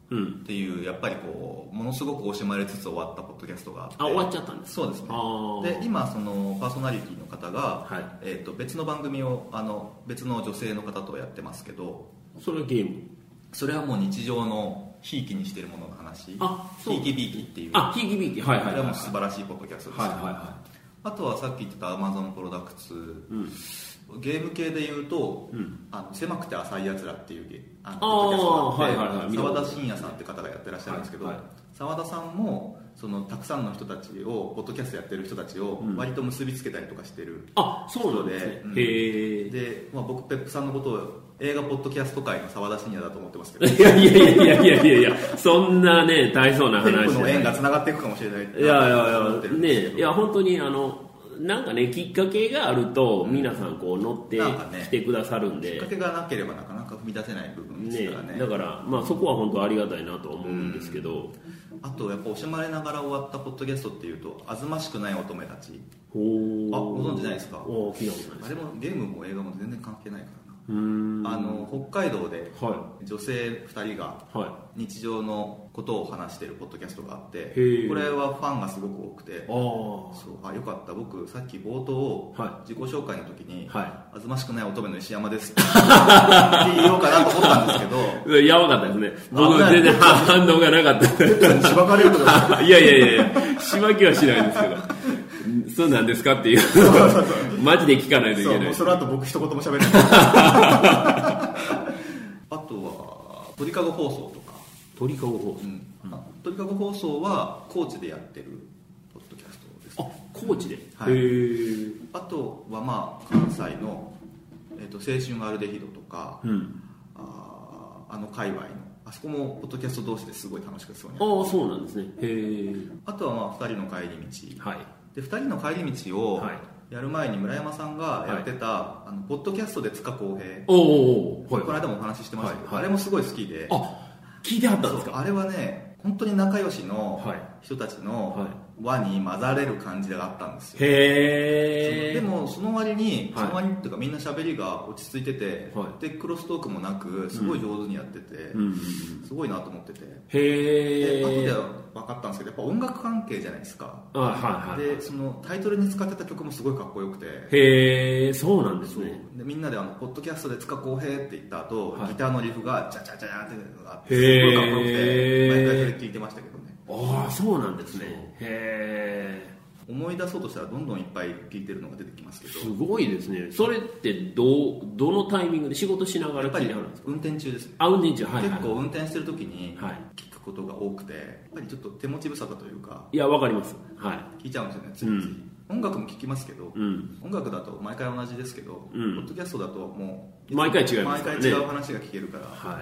っていう、やっぱりこうものすごく惜しまれつつ終わったポッドキャストがあって。 あ、終わっちゃったんですか。 そうですね。で今そのパーソナリティの方が、はい、えー、と別の番組をあの別の女性の方とやってますけど、 それはゲーム、 それはもう日常のひいきにしているものの話。 あ、 ひいきびいきっていう。 あ、ひいきびいき、はいはいはい、 これはもう素晴らしいポッドキャストです、ね。 はいはいはい。 あとはさっき言ってた Amazon プロダクツ、うんゲーム系でいうと、うん、あの狭くて浅いやつらっていうあのポッドキャストがあって、澤田信也さんって方がやってらっしゃるんですけど、澤、はいはい、田さんもそのたくさんの人たちをポッドキャストやってる人たちを割と結びつけたりとかしてる人で、うん、へで、まあ、僕ペップさんのことを映画ポッドキャスト界の澤田信也だと思ってますけど、 いやいやいやいやいやいやいやそんなね大層な話ペップの縁がつながっていくかもしれない。 いやいやいやねいや本当にあのなんかねきっかけがあると皆さんこう乗ってきてくださるんで、 きっかけがなければなかなか踏み出せない部分ですからね。 ねだからまあそこは本当ありがたいなと思うんですけど、うん、 あとやっぱ惜しまれながら終わったポッドキャストっていうとあずましくない乙女たち。 おあご存知ないですか。 お聞いたことないです。 あれもゲームも映画も全然関係ないからな。うーんあの北海道で女性ふたりが日常のことを話しているポッドキャストがあって、これはファンがすごく多くて、あそうあよかった。僕さっき冒頭、はい、自己紹介の時に、はい、あずましくない乙女の石山ですって言おうかなと思ったんですけどやばかったですね。僕全然反応がなかったしばかれるとかいやいやいやいやしばきはしないですけどそうなんですかっていうマジで聞かないといけない。 そうその後僕一言も喋れないあとは鳥かご放送とか。 鳥かご放送、 うんうん、鳥かご放送は高知でやってるポッドキャストです、ね、 あ高知で、 はい、へあとはまあ関西の、えー、と青春アルデヒドとか、うん、あ, あの界隈のあそこもポッドキャスト同士ですごい楽しくそうにああそうなんですね。へあとはまあふたりの帰り道、はい、でふたりの帰り道をやる前に村山さんがやってた、はい、あのポッドキャストで塚公平、おお、はい、この間もお話ししてましたけど、はいはい、あれもすごい好きで。 あ聞いてはったんですか。 あれはね本当に仲良しの人たちの輪に混ざれる感じがあったんですよ。へでもその割に、はい、その割にっていうかみんな喋りが落ち着いてて、はい、でクロストークもなくすごい上手にやってて、うん、すごいなと思ってて。へで後で分かったんですけどやっぱ音楽関係じゃないですか。あ、はいはい、でそのタイトルに使ってた曲もすごいかっこよくて。へえそうなんですね。でみんなであのポッドキャストで塚公平って言った後、はい、ギターのリフがジャジャジャってあってすごいかっこよくて毎回それ聞いてましたけどね。ああそうなんですね。へえ思い出そうとしたらどんどんいっぱい聞いてるのが出てきますけど。 すごいですね。それってどうどのタイミングで仕事しながら聞いてはるんですか。 運転中ですね。 あ運転中、はいはい、 結構運転してる時に聞くことが多くてやっぱりちょっと手持ち無沙汰というか。 いやわかります、はい、 聞いちゃうんですよねついつい、うん、音楽も聴きますけど、うん、音楽だと毎回同じですけど、うん、ポッドキャストだともう毎回違いますからね。 毎回違う話が聞けるから、はい、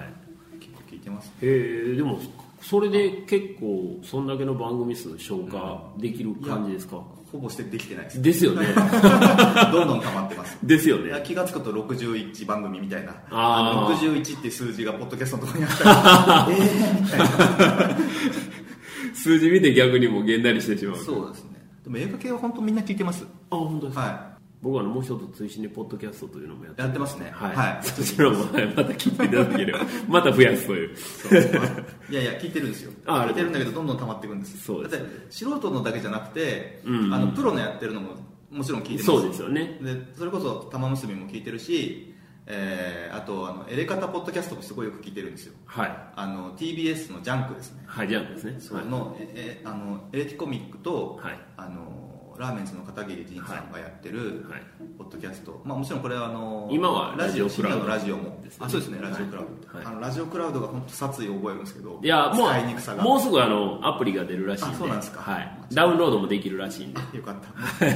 結構聞いてます、ね、 へえでもそれで結構そんだけの番組数消化できる感じですか。 ほぼしてできてないですですよねどんどん溜まってますですよね。 気がつくとろくじゅういちばんぐみみたいなあろくじゅういちっていう数字がポッドキャストのところにあったりえーみたいな数字見て逆にもげんなりしてしまう。 そうですね。でも映画系は本当みんな聞いてます。 あ本当ですか。 はい僕はあのもう一つ追伸でポッドキャストというのもやってやってますね。 はい、はい、そちらも、はい、また聞いていただければまた増やすというそういやいや聞いてるんですよ。あ聞いてるんだけどどんどん溜まっていくんです。 そうです、ね、 だって素人のだけじゃなくて、うんうん、あのプロのやってるのももちろん聞いてます。 そうですよね。 でそれこそ玉結びも聞いてるし、えー、あとあのエレカタポッドキャストもすごいよく聞いてるんですよ。はい。あの ティービーエス のジャンクですね。 はいジャンクですね。 その、はい、えあのエレキコミックと、はい、あのラーメンズの片桐仁さんがやってるポッドキャスト、はいまあ、もちろんこれはあの今はラジオクラウドのラジオも、ね、あそうですねラジオクラウド、はい、あのラジオクラウドが本当殺意を覚えるんですけどいやもう使いにくさがもうすぐあのアプリが出るらしいんで。 あそうなんですか、 はい、ダウンロードもできるらしいんでよかった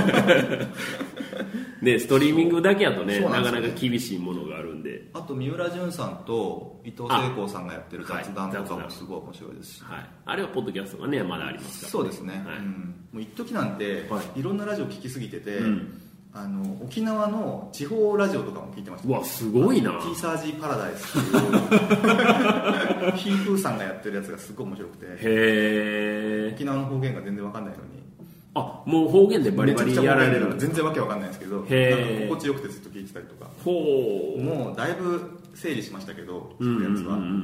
ねストリーミングだけやと ね, ねなかなか厳しいものがあるんで。 あと三浦淳さんと伊藤聖光さんがやってる雑談とかもすごい面白いですし、 はい、あれはポッドキャストがねまだありますから、ね、 そうですね、はいうん、もう一時なんて、はい、いろんなラジオ聞きすぎてて、うん、あの沖縄の地方ラジオとかも聞いてました。 うわすごいな。 ティーサージパラダイスっていうヒープーさんがやってるやつがすごい面白くてへ沖縄の方言が全然わかんないのにあもう方言でバリバリやられる。 全然わけわかんないんですけど、 へなんか心地よくてずっと聞いてたりとか。 ほう。 もうだいぶ整理しましたけど、聞くやつは、うんうんうん、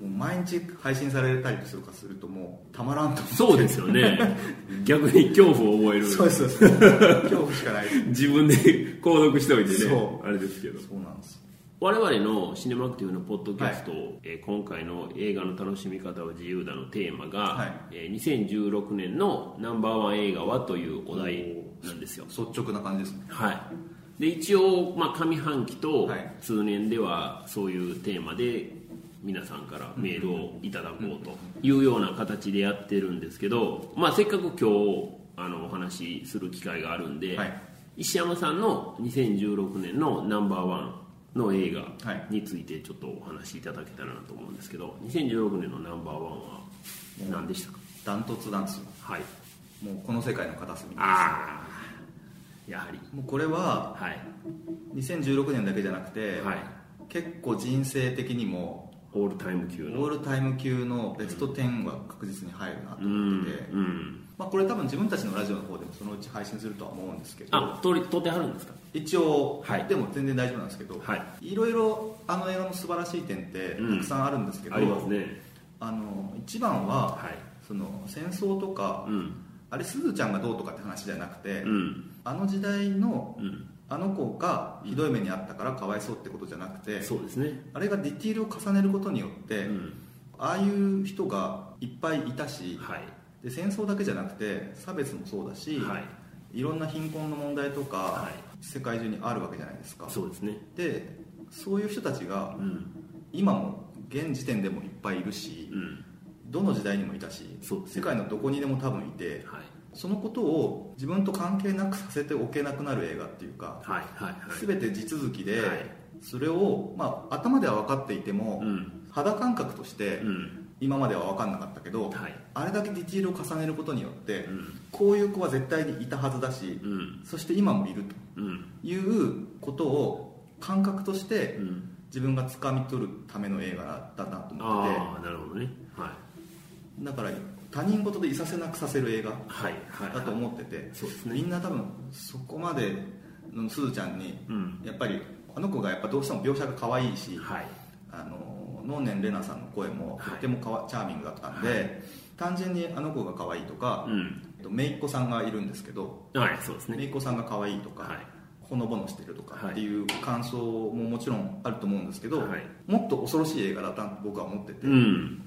もう毎日配信されたりとかするともうたまらんと思って。 そうですよね。逆に恐怖を覚える。 そうですそうです。恐怖しかない。 自分で購読しておいてね、あれですけど。 そうなんです。 我々のシネマクティブのポッドキャスト、はい、えー、今回の映画の楽しみ方は自由だのテーマが、はい、えー、にせんじゅうろくねんのナンバーワン映画はというお題なんですよ。 率直な感じですね。 はい。で一応、まあ、上半期と通年ではそういうテーマで皆さんからメールをいただこうというような形でやってるんですけど、まあ、せっかく今日あのお話しする機会があるんで、はい、石山さんのにせんじゅうろくねんのナンバーワンの映画についてちょっとお話しいただけたらなと思うんですけど、にせんじゅうろくねんのナンバーワンは何でしたか？ ダントツなんですよ。 はい。 もうこの世界の片隅です。 ああ。やはりもうこれは、はい、にせんじゅうろくねんだけじゃなくて、はい、結構人生的にもオールタイム級のオールタイム級のベストじゅうは確実に入るなと思ってて、うんうん、まあ、これ多分自分たちのラジオの方でもそのうち配信するとは思うんですけど、 あ、撮り撮ってはるんですか？ 一応、はい、でも全然大丈夫なんですけど、はい、いろいろあの映画の素晴らしい点ってたくさんあるんですけど、 うん、ありますね。 あの一番は、はい、その戦争とか、うん、あれすずちゃんがどうとかって話じゃなくて、うん、あの時代の、うん、あの子がひどい目にあったからかわいそうってことじゃなくて、 そうですね、あれがディティールを重ねることによって、うん、ああいう人がいっぱいいたし、はい、で戦争だけじゃなくて差別もそうだし、はい、いろんな貧困の問題とか、はい、世界中にあるわけじゃないですか。 そうですね。 でそういう人たちが、うん、今も現時点でもいっぱいいるし、うん、どの時代にもいたし、ね、世界のどこにでも多分いて、はい、そのことを自分と関係なくさせておけなくなる映画っていうか、はいはいはい、全て地続きで、はい、それを、まあ、頭では分かっていても、うん、肌感覚として、うん、今までは分かんなかったけど、はい、あれだけディティールを重ねることによって、うん、こういう子は絶対にいたはずだし、うん、そして今もいるということを感覚として、うん、自分が掴み取るための映画だなと思ってて、 あ、なるほどね、はい、 だから他人事でいさせなくさせる映画だと思ってて、はいはいはい、 そうですね、 みんな多分そこまでのすずちゃんに、うん、やっぱりあの子がやっぱどうしても描写が可愛いし、はい、あの能年玲奈さんの声もとてもかわ、はい、チャーミングだったんで、はい、単純にあの子が可愛いとか、うん、姪っ子さんがいるんですけど、 はい、そうですね、 姪っ子さんが可愛いとか、はい、ほのぼのしてるとかっていう感想ももちろんあると思うんですけど、はい、もっと恐ろしい映画だと僕は思ってて、うん、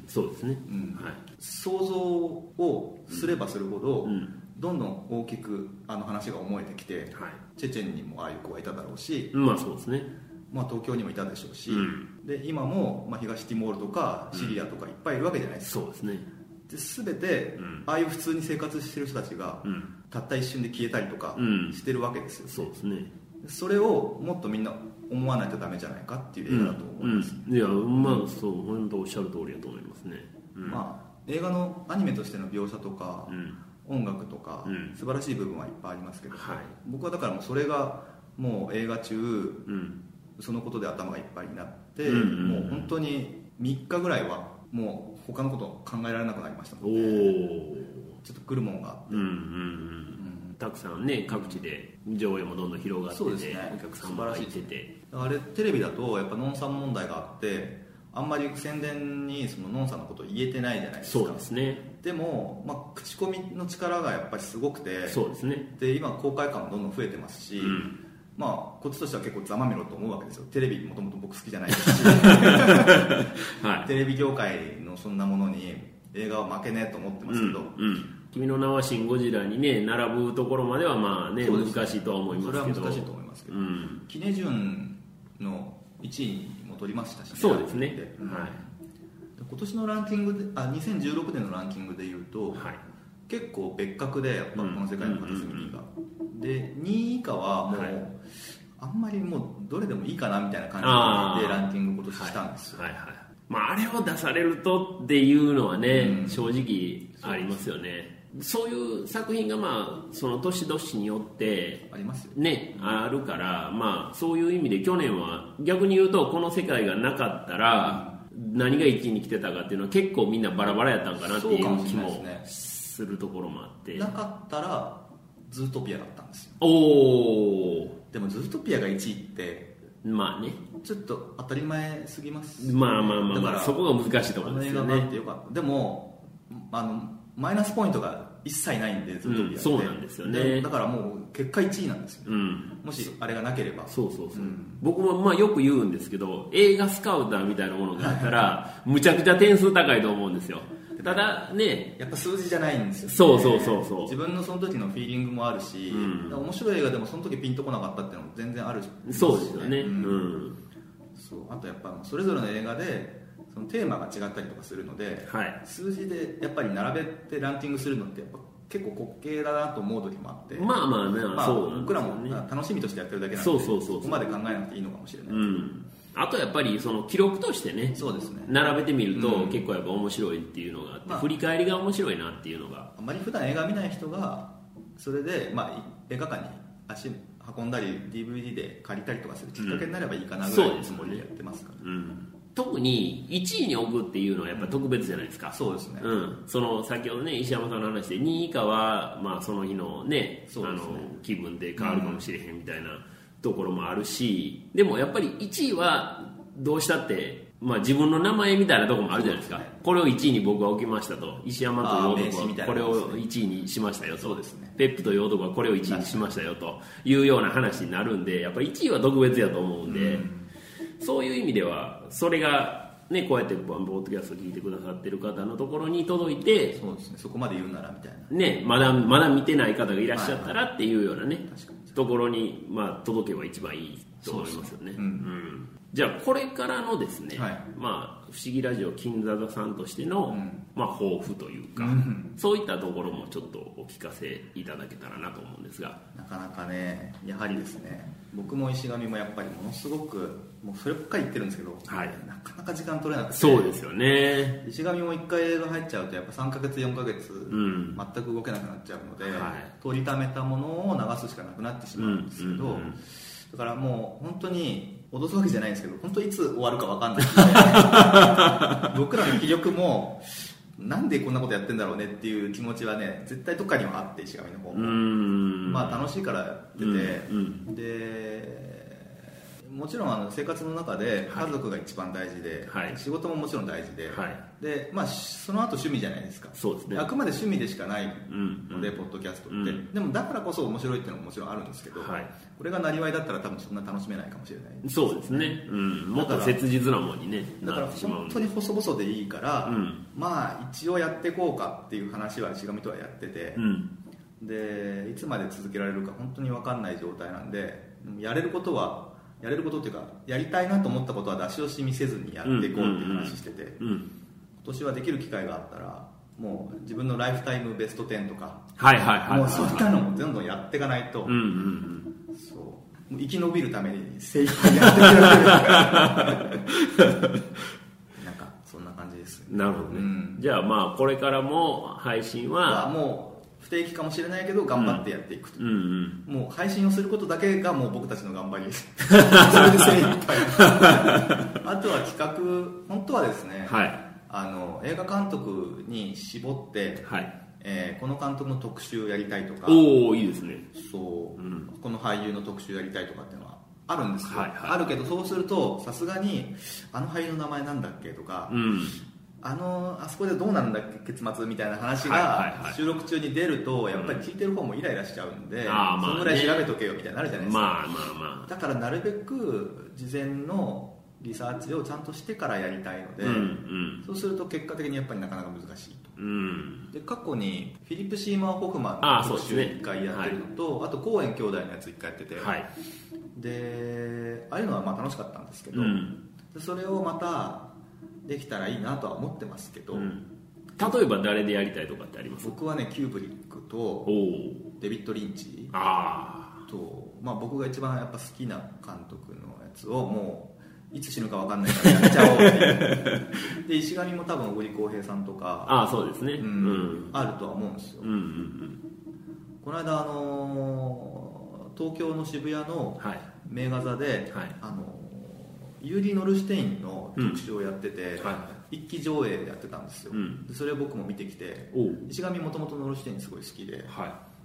そうですね、 うん、はい、想像をすればするほど、うん、どんどん大きくあの話が思えてきて、はい、チェチェンにもああいう子がいただろうし、 まあそうですね、 まあ、東京にもいたでしょうし、うん、で今も、まあ、東ティモールとかシリアとかいっぱいいるわけじゃないですか、 うん、そうですね。 で全て、うん、ああいう普通に生活してる人たちが、うん、たった一瞬で消えたりとかしてるわけですよ、 うん、そうですね。 それをもっとみんな思わないとダメじゃないかっていう映画だと思います、 うんうん、いやまあそう本当おっしゃる通りだと思いますね、 うん、まあ映画のアニメとしての描写とか、うん、音楽とか、うん、素晴らしい部分はいっぱいありますけど、はい、僕はだからもうそれがもう映画中、うん、そのことで頭がいっぱいになって、うんうんうん、もう本当にみっかぐらいはもう他のこと考えられなくなりましたので、ちょっと来るもんがあって、うんうんうん、 たくさんね各地で上映もどんどん広がってて、そうですね、お客さんも入ってて、 あれテレビだとやっぱノンさん問題があってあんまり宣伝にそのノンさんのことを言えてないじゃないですか。 そうですね。 でも、まあ、口コミの力がやっぱりすごくて、 そうですね。 で今公開感もどんどん増えてますし、うん、まあこっちとしては結構ざまめろと思うわけですよ。テレビもともと僕好きじゃないですし、はい、テレビ業界のそんなものに映画は負けねえと思ってますけど、 うんうん、君の名はシン・ゴジラにね並ぶところまではまあね、難しいとは思いますけど、 それは難しいと思いますけど、うん、キネジュンのいちいも取りましたし、ね、 そうですね、はい、 今年のランキングであにせんじゅうろくねんのランキングでいうと、はい、結構別格でやっぱこの世界の片隅にが、うん、でにい以下はもう、はい、あんまりもうどれでもいいかなみたいな感じでランキング今年したんですよ、はいはいはい、 まあ、あれを出されるとっていうのはね、うん、正直ありますよね。そういう作品がまあその年々によってありますよね、あるから、まあそういう意味で去年は逆に言うとこの世界がなかったら何が一位に来てたかっていうのは結構みんなバラバラやったんかなっていう気もするところもあって、 なかったらズートピアだったんですよ。 おお。 でもズートピアがいちいってまあね、 ちょっと当たり前すぎます、ね、 まあまあまあ、まあ、 だからそこが難しいところですよね。 あの映画があってよかった。でもあのマイナスポイントが一切ないんでズートピアって、うん、 そうなんですよね。 だからもう結果いちいなんですよ、うん、もしあれがなければ。 そうそうそう、うん、僕もまあよく言うんですけど、映画スカウターみたいなものがあったらむちゃくちゃ点数高いと思うんですよ。ただね、 やっぱ数字じゃないんですよね。 そうそうそうそう、 自分のその時のフィーリングもあるし、うん、面白い映画でもその時ピンとこなかったっていうのも全然あるし、 ね、そうですよね、うん、うん、 そう。あとやっぱそれぞれの映画でそのテーマが違ったりとかするので、はい、数字でやっぱり並べてランキングするのってやっぱ結構滑稽だなと思う時もあって、 まあまあね、まあ、そうなんですよね。 僕らも楽しみとしてやってるだけなんで、 そうそうそうそう、 そこまで考えなくていいのかもしれない、 うん、あとやっぱりその記録としてね、 そうですね、 並べてみると結構やっぱ面白いっていうのがあって、まあ、振り返りが面白いなっていうのが、 あんまり普段映画見ない人がそれで、まあ、映画館に足運んだり ディーブイディー で借りたりとかするきっかけになればいいかなぐらいのつもりでやってますから、 うん、うん、特にいちいに置くっていうのはやっぱ特別じゃないですか、 うん、そうですね、 うん、その先ほどね石山さんの話でにい以下は、まあ、その日のね、あの気分で変わるかもしれへんみたいなところもあるし、でもやっぱりいちいはどうしたって、まあ、自分の名前みたいなところもあるじゃないですか。ですね、これをいちいに僕は置きましたと、石山という男はこれをいちいにしましたよと、 そうですね、 ペップという男はこれをいちいにしましたよというような話になるんで、やっぱりいちいは特別やと思うんで、うん、そういう意味ではそれがね、こうやってポッドキャスト聞いてくださってる方のところに届いて、 そうですね、そこまで言うならみたいな、 ね、まだまだ見てない方がいらっしゃったらっていうようなね、はいはい、ところに、まあ、届けば一番いいと思いますよね。うんうん、じゃあこれからのですね、はい、まあ、不思議ラジオ金座座さんとしての、うん、まあ、抱負というか、うん、そういったところもちょっとお聞かせいただけたらなと思うんですが。 なかなかね、やはりですね、僕も石上もやっぱりものすごくもうそればっかり言ってるんですけど、はい、なかなか時間取れなくて。 そうですよね。 石上もいっかい映画入っちゃうとやっぱさんかげつよんかげつ、うん、全く動けなくなっちゃうので、はい、取りためたものを流すしかなくなってしまうんですけど、うんうんうん、だからもう本当に脅すわけじゃないんですけど、本当いつ終わるか分かんないので僕らの気力もなんでこんなことやってんだろうねっていう気持ちはね、絶対どっかにはあって、石上の方も、まあ楽しいからやってて、うんうん、でもちろんあの生活の中で家族が一番大事で、はい、仕事ももちろん大事で、はい、でまあ、その後趣味じゃないですか。 そうですね、 あくまで趣味でしかないので、うん、ポッドキャストって、うん、でもだからこそ面白いっていうのももちろんあるんですけど、はい、これがなりわいだったら多分そんな楽しめないかもしれないです、ね、 そうですね、うん、もっと切実なものにね、 だから本当に細々でいいから、うん、まあ一応やっていこうかっていう話は石上とはやってて、うん、でいつまで続けられるか本当に分かんない状態なんで、やれることはやれることっていうか、やりたいなと思ったことは出し惜しみせずにやっていこうっていう話してて、うんうんうん、今年はできる機会があったらもう自分のライフタイムベストじゅうとか、はいはいはいはい、もうそういったのもどんどんやっていかないと、うんうんうん、そうもう生き延びるために精一杯やっていかないとなんかそんな感じです、 なるほどね、うん、じゃあまあこれからも配信はもう不定期かもしれないけど頑張ってやっていくと、うんうんうん、もう配信をすることだけがもう僕たちの頑張りですそれで精一杯あとは企画、本当はですね、はい、あの映画監督に絞って、はい、えー、この監督の特集をやりたいとか、 おおいいですね、 そう、うん、この俳優の特集やりたいとかっていうのはあるんですよ、はいはい、あるけどそうするとさすがにあの俳優の名前なんだっけとか、うん、あのあそこでどうなるんだっけ結末みたいな話が収録中に出るとやっぱり聞いてる方もイライラしちゃうんで、うん、あ、まあね、そのぐらい調べとけよみたいになるじゃないですか、まあまあまあ、だからなるべく事前のリサーチをちゃんとしてからやりたいので、うんうん、そうすると結果的にやっぱりなかなか難しいと、うん、で過去にフィリップ・シーマー・ホフマンの特集いっかいやってるのと、 あ,、ね、はい、あとコーエン兄弟のやついっかいやってて、はい、でああいうのはまあ楽しかったんですけど、うん、でそれをまたできたらいいなとは思ってますけど、うん、 例えば誰でやりたいとかってあります？ 僕はねキューブリックとデビッド・リンチと、まあ、僕が一番やっぱ好きな監督のやつをもういつ死ぬか分かんないからやめちゃおうっていうで石上も多分小栗浩平さんとか、 ああそうですね、うんうん、 あるとは思うんですよ、うんうんうん、この間、あのー、東京の渋谷の名画座で、はい、あのー、ユーリ・ノルシュテインの特集をやってて、うん、はい、一期上映やってたんですよ、うん、でそれを僕も見てきて、石上もともとノルシュテインすごい好きで、はい、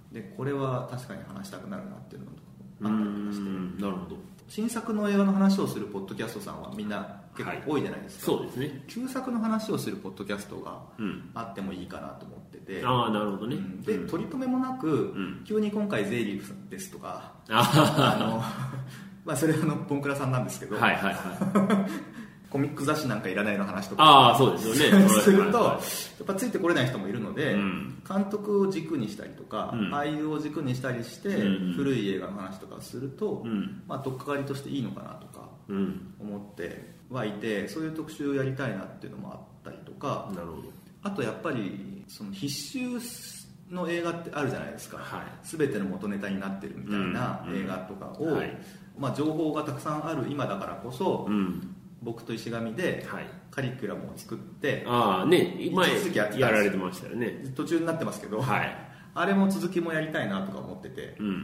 でこれは確かに話したくなるなっていうのがあったりとかして、 なるほど。 新作の映画の話をするポッドキャストさんはみんな結構多いじゃないですか、 はい、そうですね。 旧作の話をするポッドキャストがあってもいいかなと思ってて、 うん、ああなるほどね、 うん、で、うん、取り留めもなく、うん、急に今回税理ですとか、 あのまあそれはあのボンクラさんなんですけど、 はいはいはいコミック雑誌なんかいらないの話とかああそうですよねするとやっぱついてこれない人もいるので、うん、監督を軸にしたりとか、うん、俳優を軸にしたりして、うん、古い映画の話とかをすると、うんまあ、取っかかりとしていいのかなとか思ってはいて、そういう特集をやりたいなっていうのもあったりとか、 なるほど。 あとやっぱりその必修の映画ってあるじゃないですか、はい、全ての元ネタになってるみたいな映画とかを、うんはいまあ、情報がたくさんある今だからこそ、うん僕と石上でカリキュラムを作って、 はい、ああね今やられてましたよね。 途中になってますけど、はい、あれも続きもやりたいなとか思ってて、うんうん、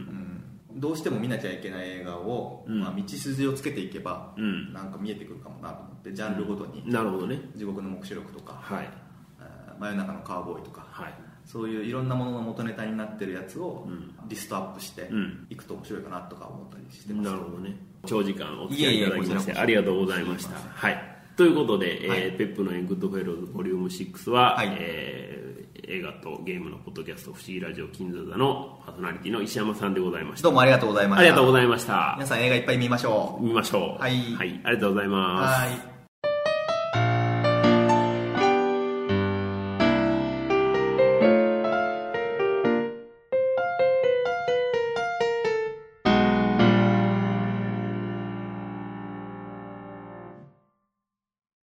どうしても見なきゃいけない映画を、うんまあ、道筋をつけていけば、うん、なんか見えてくるかもなと思ってジャンルごとに、 うん、なるほどね。 地獄の黙示録とか、はい真夜中のカウボーイとか、 はい、 そういういろんなものの元ネタになってるやつをリストアップしていくと面白いかなとか思ったりしてます、 なるほどね。長時間お付き合いいただきましてありがとうございました。はい、ということで、はいえー、ペップのグッドフェローズボリュームシックスは、はいえー、映画とゲームのポッドキャスト不思議ラジオ金座座のパーソナリティの石山さんでございました。 どうもありがとうございました。 ありがとうございました。 皆さん映画いっぱい見ましょう。 見ましょう。 はい、 はい、ありがとうございます。 はい。